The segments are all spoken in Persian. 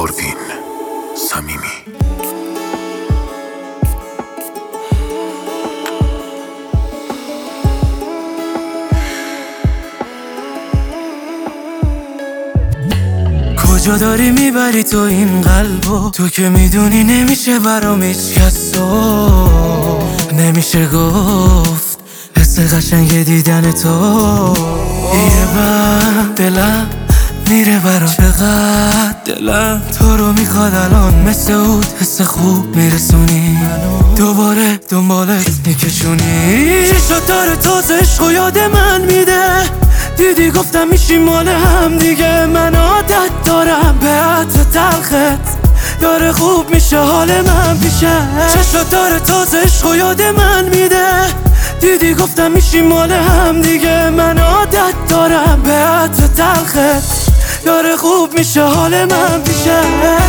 آروین صمیمی. کجا داری میبری تو این قلبو؟ تو که میدونی نمیشه برام هیچ کسو، نمیشه گفت حس قشنگ دیدن تو. یه بر دلم میره برام، چقدر دلم تو رو میخواد الان، مثل اود حس خوب میرسونی، دوباره دنبالت میکشونی. چشات داره تازه عشق و یاد من میده، دیدی گفتم میشیم مال هم دیگه. من عادت دارم به عطر تلخت، داره خوب میشه حال من پیشه. چشات داره تازه عشق و یاد من میده، دیدی گفتم میشیم مال هم دیگه. من عادت دارم به عطر تلخت، داره خوب میشه حال من پیشه.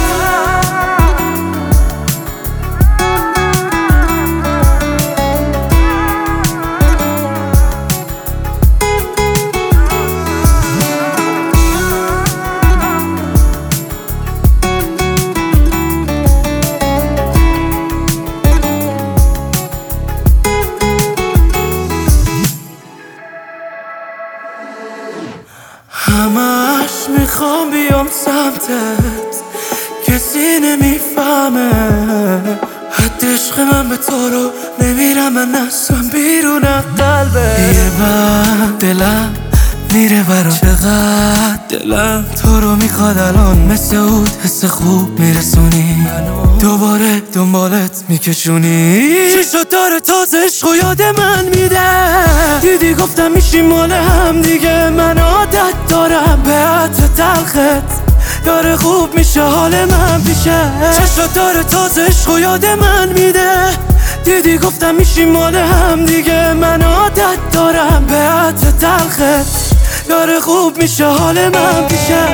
همش میخوام بیام سمتت، کسی نمیفهمه حد عشق من به تو رو نمیرم من اصلا بیرون قلبه. یه بر دلم میره برام، چقدر دلم تو رو میخواد الان، مثل اود حس خوب میرسونی، دوباره دنبالت میکشونی. چشات داره تازه عشق و یاد من میده، دیدی گفتم میشیم مال هم دیگه. من عادت دارم به عطر تلخت، داره خوب میشه حال من پیشه. چشات داره تازه عشق و یاد من میده، دیدی گفتم میشیم مال هم دیگه. من عادت دارم به عطر تلخت، داره خوب میشه حال من پیشه.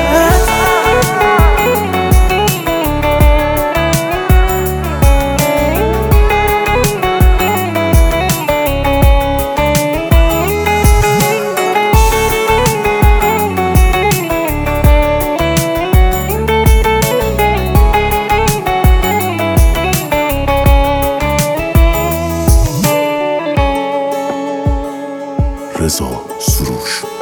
رضا سروش.